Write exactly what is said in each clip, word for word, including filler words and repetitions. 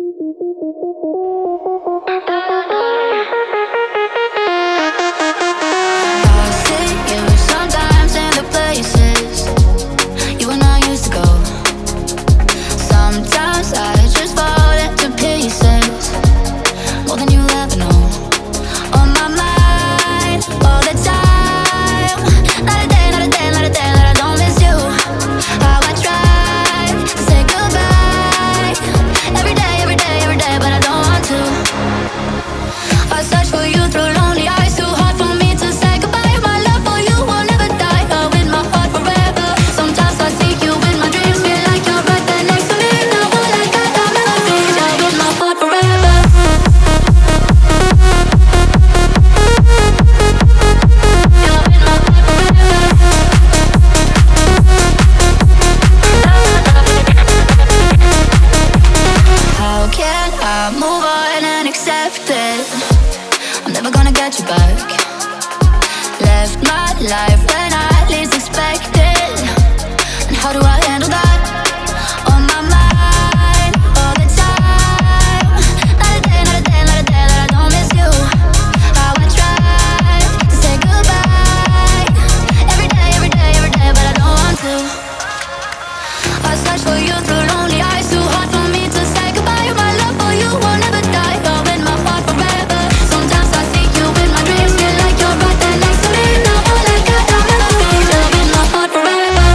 I'm never gonna get you back. Left my life when I least expected. And how do I handle that? On my mind all the time. Not a day, not a day, not a day that I don't miss you. How I try to say goodbye. Every day, every day, every day, but I don't want to. I search for you through lonely eyes. Too hard for me to say goodbye. My love for you will never die. You're in my heart forever. Sometimes I see you in my dreams. Feel like you're right there next to me. Now all I got are memories. You're in my heart forever.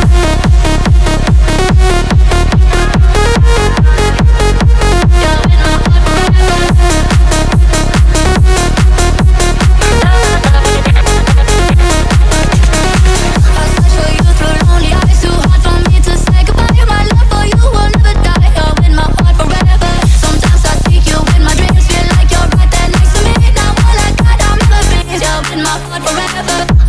You're in my heart forever. I search for you through lonely eyes. Too hard for me to say goodbye. My love for you will never die. You're in my heart forever. Sometimes I see you in my dreams. Feel like you're right there next to me. Now all I got are memories. You're in my heart forever.